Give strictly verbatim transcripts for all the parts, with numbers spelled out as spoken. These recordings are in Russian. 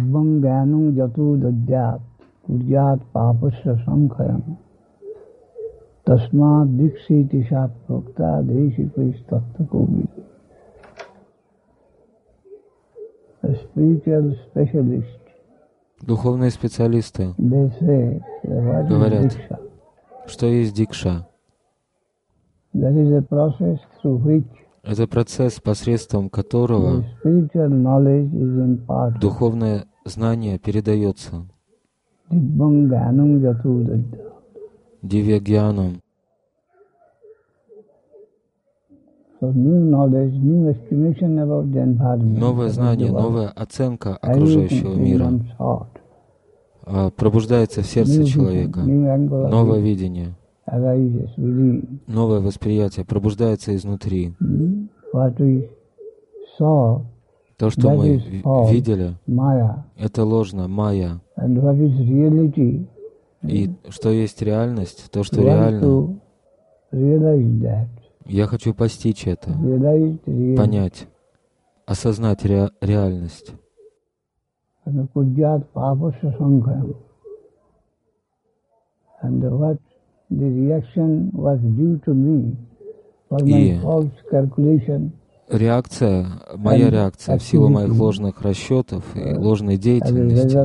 Dibbangyanam jatu dadyat kuryat papasya sankhayam tasmat dikshiti satprokta deshikris tattakovi. A spiritual specialist, духовные специалисты they say, what говорят, is diksha? что есть дикша. That is a process through which Это процесс, посредством которого the spiritual knowledge is imparted. духовное знание передается Dibbangyanam jatu dadyat. дивья-гьяном. So new knowledge, new estimation about the environment. Новое знание, новая оценка окружающего мира а, пробуждается в сердце человека. Новое видение, новое восприятие пробуждается изнутри. То, что мы видели, это ложно, майя. И что есть реальность, то, что реально, я хочу постичь это, понять, осознать ре- реальность. И реакция, моя реакция в силу моих ложных расчетов и ложной деятельности,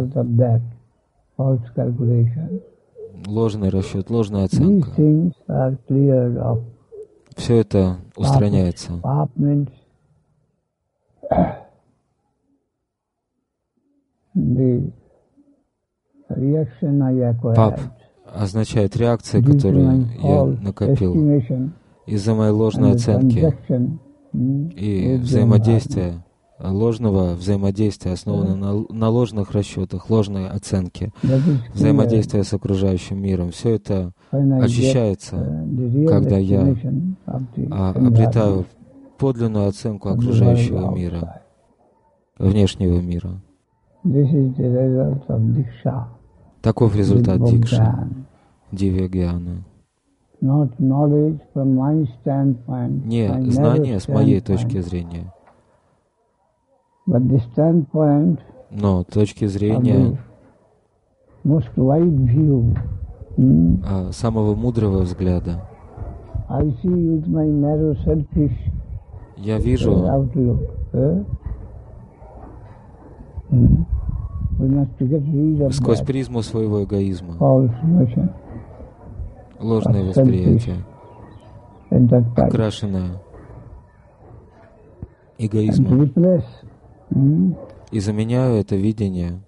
ложный расчет, ложная оценка, все это устраняется. Пап означает реакция, которую я накопил из-за моей ложной оценки и взаимодействия, ложного взаимодействия, основанного на, на ложных расчетах, ложной оценке, взаимодействия с окружающим миром. Все это очищается, когда я а, обретаю подлинную оценку окружающего мира, внешнего мира. Таков результат дикши, дивья-гьяна. Не знание с моей точки зрения, но точки зрения а, самого мудрого взгляда. Я вижу сквозь призму своего эгоизма, ложное восприятие, окрашенное эгоизмом, и заменяю это видение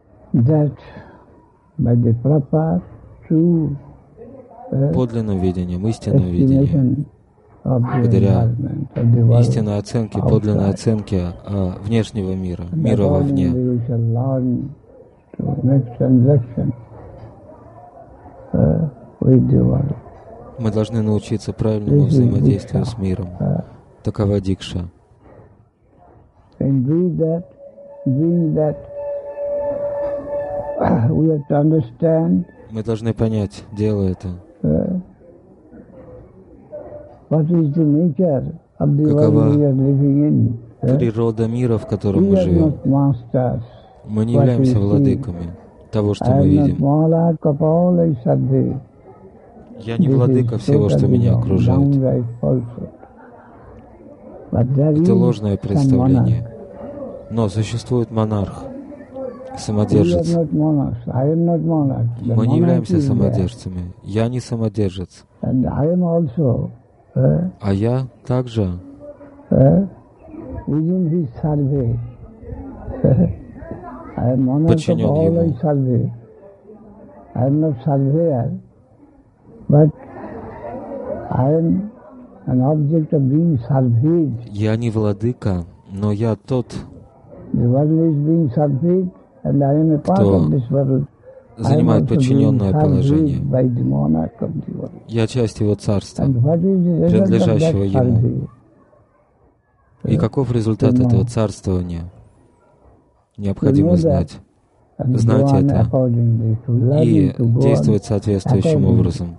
подлинным видением, истинным видением, благодаря истинной оценке, подлинной оценке а, внешнего мира, мира вовне. Мы должны научиться правильному взаимодействию с миром. Такова дикша. Мы должны понять, делая это, какова природа мира, в котором мы живем. Мы не являемся владыками того, что мы видим. Я не владыка всего, что меня окружает. Это ложное представление. Но существует монарх, самодержец. Мы не являемся самодержцами. Я не самодержец. А я также подчинен ему. Я не владыка, но я тот, кто занимает подчиненное положение. Я часть его царства, принадлежащего ему. И каков результат этого царствования? Необходимо знать. Знать это и действовать соответствующим образом.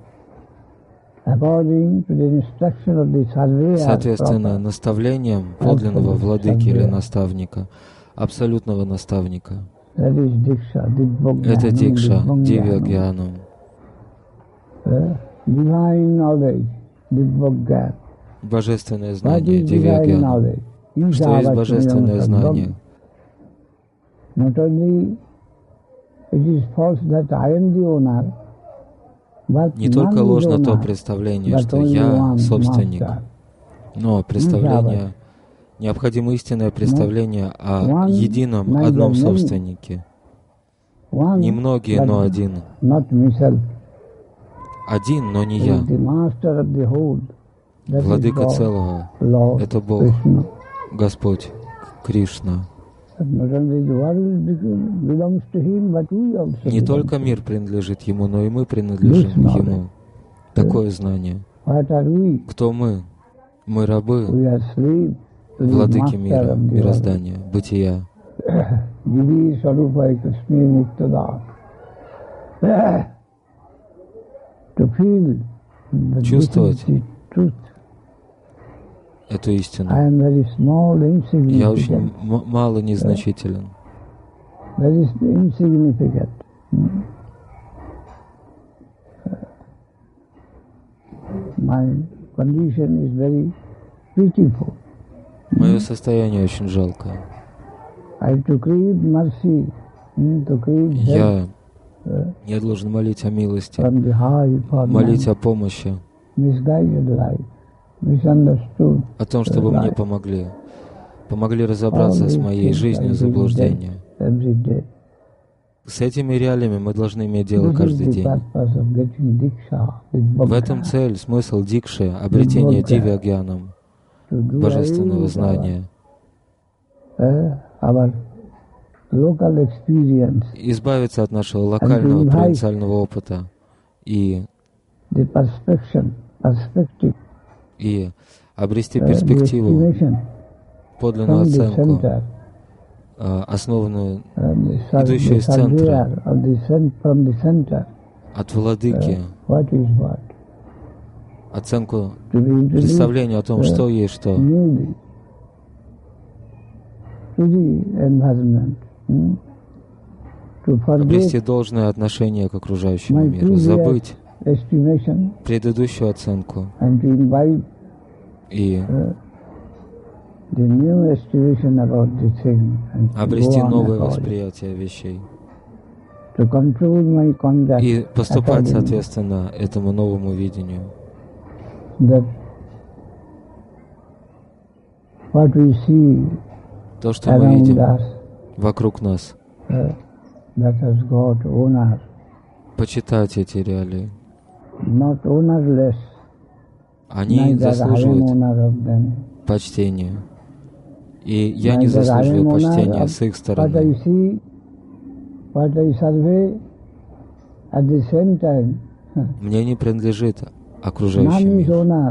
Соответственно, наставлениям подлинного владыки или наставника, абсолютного наставника. Это дикша, дивья-гьянам. Божественное знание, дивья-гьянам. Что есть божественное знание? Не только ложно то представление, что я собственник, но представление, необходимо истинное представление о едином, одном собственнике. Не многие, но один. Один, но не я. Владыка целого — это Бог, Господь, Кришна. Не только мир принадлежит Ему, но и мы принадлежим Ему. Такое знание. Кто мы? Мы рабы Владыки мира, мироздания, бытия. Чувствовать эту истину. Я очень мало незначителен. Мое состояние очень жалкое. Я, я должен молить о милости, молить о помощи, о том, чтобы мне помогли, помогли разобраться с моей жизнью заблуждения. С этими реалиями мы должны иметь дело каждый день. В этом цель, смысл дикши, обретение дивья-гьянам, божественного знания. Избавиться от нашего локального провинциального опыта и, и обрести перспективу, подлинную оценку, основанную, идущую из центра, от владыки, оценку, представление о том, что есть что. Обрести должное отношение к окружающему миру, забыть предыдущую оценку и обрести новое восприятие вещей и поступать соответственно этому новому видению. То, что мы видим вокруг нас, почитать эти реалии. Они заслуживают почтения. И я не заслуживаю почтения с их стороны. Мне не принадлежит окружающий мир.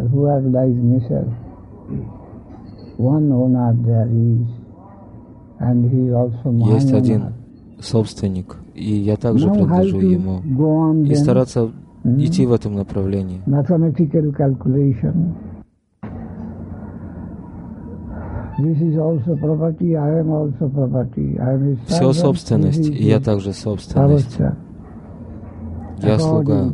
Есть один собственник, и я также принадлежу ему. И стараться идти в этом направлении. Все собственность, и я также собственность. Я слуга.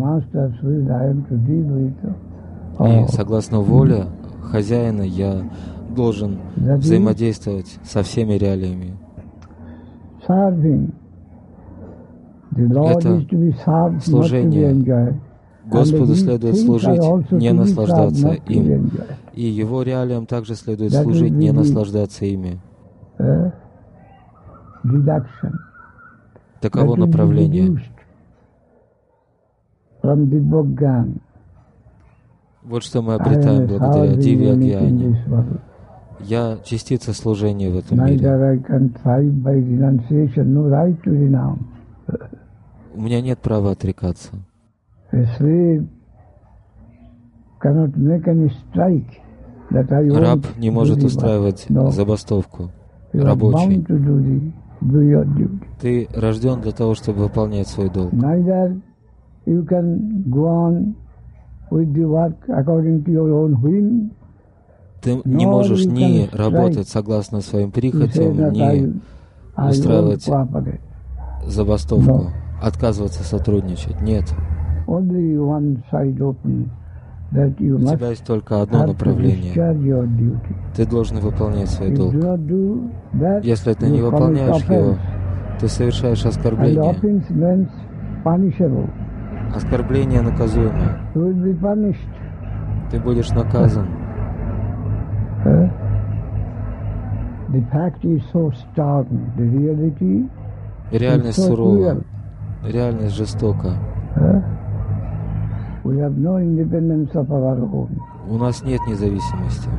И согласно воле хозяина я должен взаимодействовать со всеми реалиями. Это служение. Господу следует служить, не наслаждаться им. И Его реалиям также следует служить, не наслаждаться ими. Таково направление. Вот что мы обретаем благодаря дивья-гьяне. Я частица служения в этом мире. У меня нет права отрекаться. Раб не может устраивать забастовку. Рабочий. Ты рожден для того, чтобы выполнять свой долг. Ты не можешь ни работать согласно своим прихотям, ни устраивать забастовку, отказываться сотрудничать. Нет. У тебя есть только одно направление. Ты должен выполнять свой долг. Если ты не выполняешь его, ты совершаешь оскорбление. Оскорбление наказуемо. Ты будешь наказан. Реальность сурова. Реальность жестока. У нас нет независимости.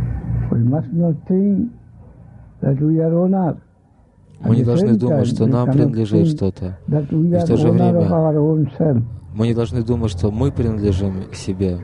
Мы не должны думать, что нам принадлежит что-то. И в то же время мы не должны думать, что мы принадлежим себе.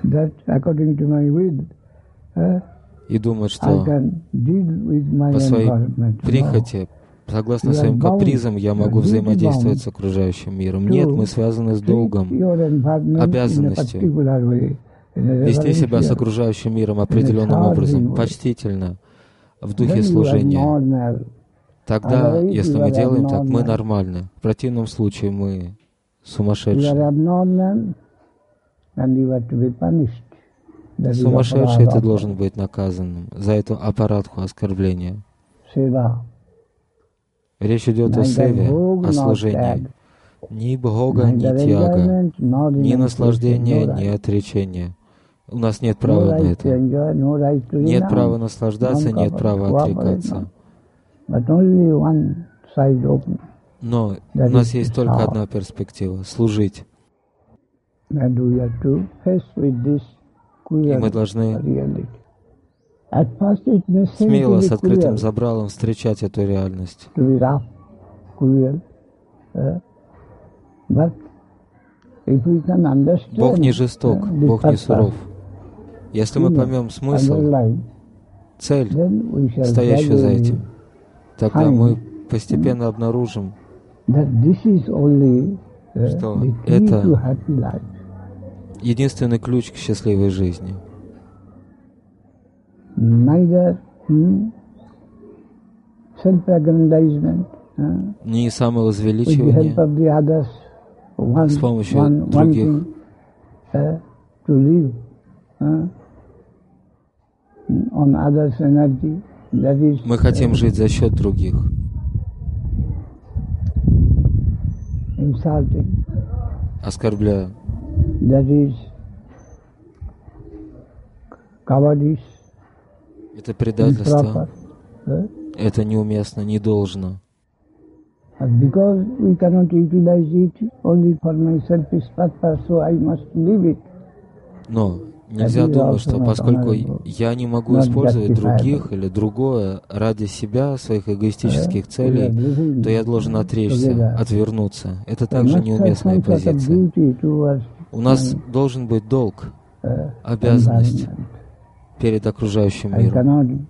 И думать, что по своей прихоти, согласно своим капризам, я могу взаимодействовать с окружающим миром. Нет, мы связаны с долгом, обязанностью вести себя с окружающим миром определенным образом, почтительно, в духе служения. Тогда, если мы делаем так, мы нормальны. В противном случае мы сумасшедшие. Сумасшедший, ты должен быть наказанным за эту аппаратху оскорбления. Речь идет о севе, о служении. Ни бхога, ни тяга, ни наслаждения, ни отречения. У нас нет права на это. Нет права наслаждаться, нет права отрекаться. Но у нас есть только одна перспектива — служить. И мы должны смело, с открытым забралом встречать эту реальность. Бог не жесток, Бог не суров. Если мы поймем смысл, цель, стоящую за этим, тогда мы постепенно обнаружим, что это единственный ключ к счастливой жизни. Не самовозвеличивание с помощью других. Мы хотим жить за счет других. Оскорбляя. Это предательство. Это неуместно, не должно. Но нельзя думать, что поскольку я не могу использовать других или другое ради себя, своих эгоистических целей, то я должен отречься, отвернуться. Это также неуместная позиция. У нас должен быть долг, обязанность перед окружающим миром.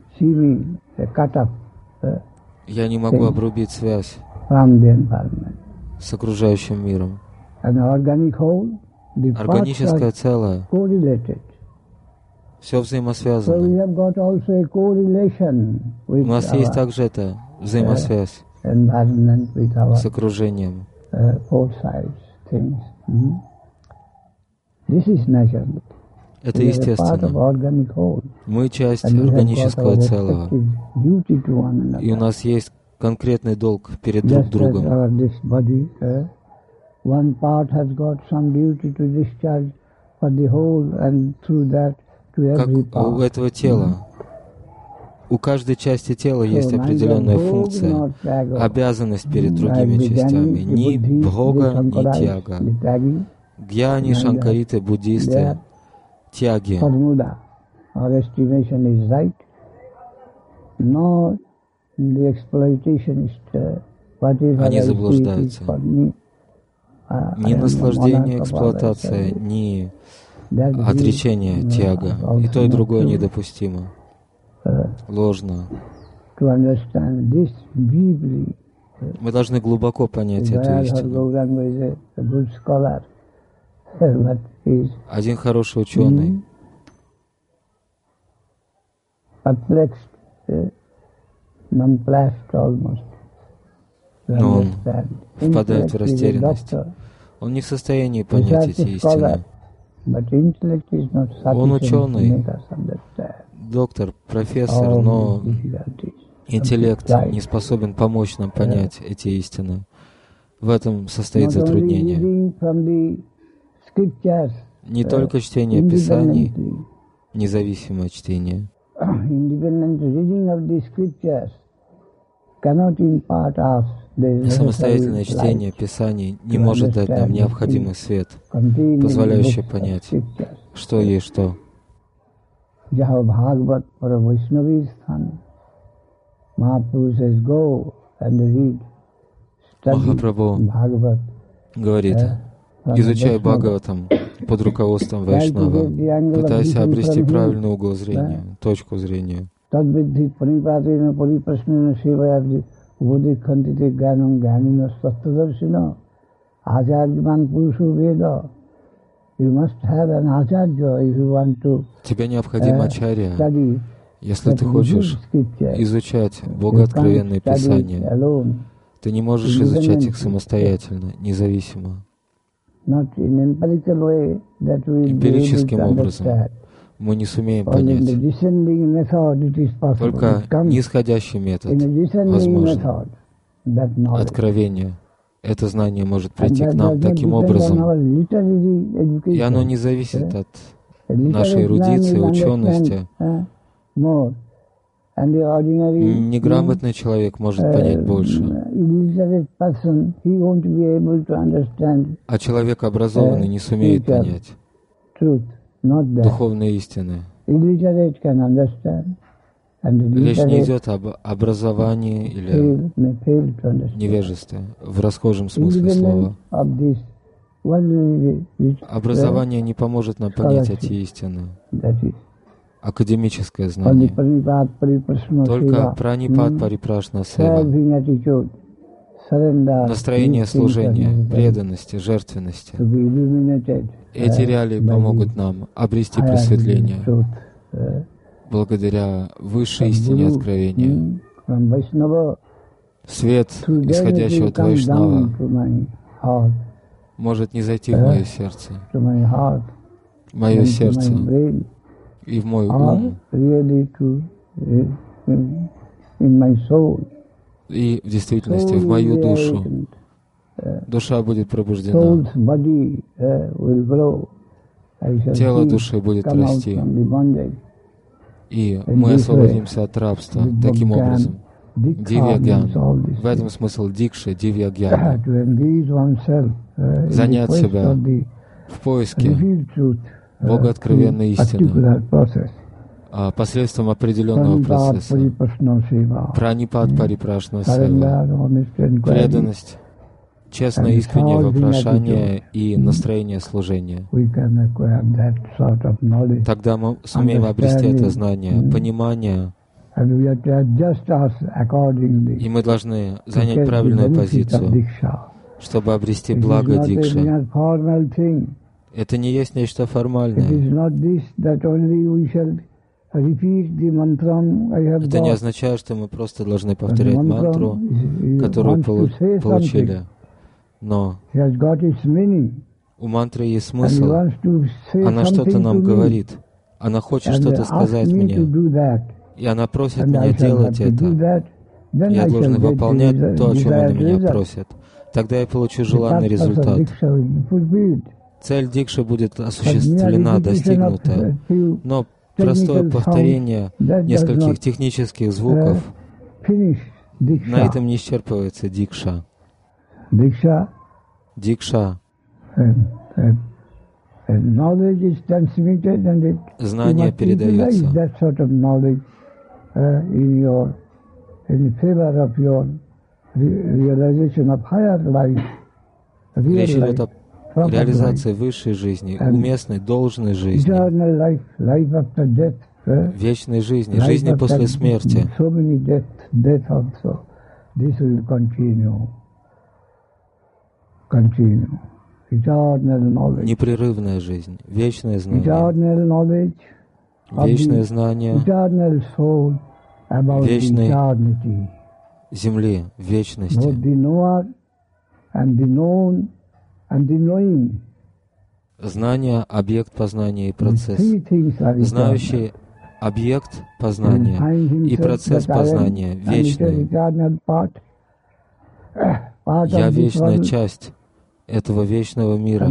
Я не могу обрубить связь с окружающим миром. Органическое целое, все взаимосвязано. У нас есть также эта взаимосвязь с окружением. Это естественно. Мы часть органического целого. И у нас есть конкретный долг перед друг другом. Как у этого тела. У каждой части тела есть определенная функция, обязанность перед другими частями. Ни бхога, ни тяга. Гьяни, шанкариты, буддисты, тяги. Они заблуждаются. Ни наслаждение, эксплуатация, ни отречение, тяга. И то, и другое недопустимо. Ложно. Мы должны глубоко понять эту истину. Один хороший ученый но он впадает в растерянность. Он не в состоянии понять эти истины. Он ученый, доктор, профессор, но интеллект не способен помочь нам понять эти истины. В этом состоит затруднение. Не только чтение Писаний, независимое чтение. Самостоятельное чтение Писаний не может дать нам необходимый свет, позволяющий понять, что есть что. Махапрабху говорит: изучай Бхагаватам под руководством Вайшнава, пытайся обрести правильный угол зрения, точку зрения. Тебе необходим ачарья, если ты хочешь изучать богооткровенные Писания. Ты не можешь изучать их самостоятельно, независимо. Эмпирическим образом мы не сумеем понять. Только нисходящий метод возможен. Откровение. Это знание может прийти к нам таким образом. И оно не зависит от нашей эрудиции, учености. Неграмотный человек может понять больше. А человек образованный не сумеет понять духовные истины. Речь не идет об образовании или невежестве в расхожем смысле слова. Образование не поможет нам понять эти истины. Академическое знание. Только пранипад парипрашна сева. Настроение служения, преданности, жертвенности. Эти реалии помогут нам обрести просветление благодаря высшей истине откровения. Свет, исходящий от Вайшнава, может не зайти в мое сердце, мое сердце и в мой ум, и в действительности в мою душу. Душа будет пробуждена. Тело души будет расти. И мы освободимся от рабства таким образом. Дивья-гьян. В этом смысл дикши, дивья-гьяна. Занять себя в поиске богооткровенной истины а посредством определенного процесса. Пранипад парипрашна сева. Преданность, честное искреннее вопрошание и настроение служения. Тогда мы сумеем обрести это знание, понимание, и мы должны занять правильную позицию, чтобы обрести благо дикши. Это не есть нечто формальное. Это не означает, что мы просто должны повторять мантру, которую полу- получили. Но у мантры есть смысл. Она что-то нам говорит. Она хочет что-то сказать мне. И она просит меня делать это. Я должен выполнять то, о чем она меня просит. Тогда я получу желанный результат. Цель дикши будет осуществлена, достигнута. Но простое повторение нескольких технических звуков, на этом не исчерпывается дикша. Дикша. Знание передается. Речь идет о реализации высшей жизни, уместной, должной жизни, вечной жизни, жизни после смерти. Непрерывная жизнь, вечное знание, вечное знание, вечный Земли в вечности. Знание, объект познания и процесс. Знающий объект познания и процесс познания вечный. Я вечная часть этого вечного мира.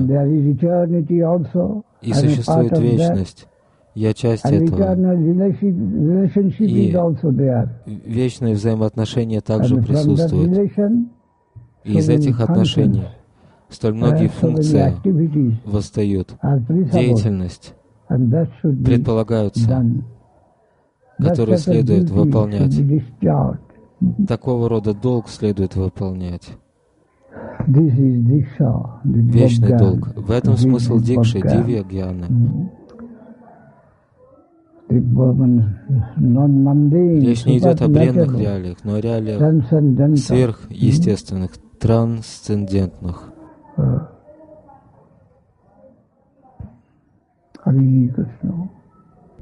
И существует вечность. Я часть этого. И вечные взаимоотношения также присутствуют. И из этих отношений столь многие функции восстают. Деятельность предполагаются, которые следует выполнять. Такого рода долг следует выполнять. Вечный долг. В этом смысл дикши, дивья гьяны. Речь не идет о бренных реалиях, но о реалиях сверхъестественных, трансцендентных. Hare Krishna.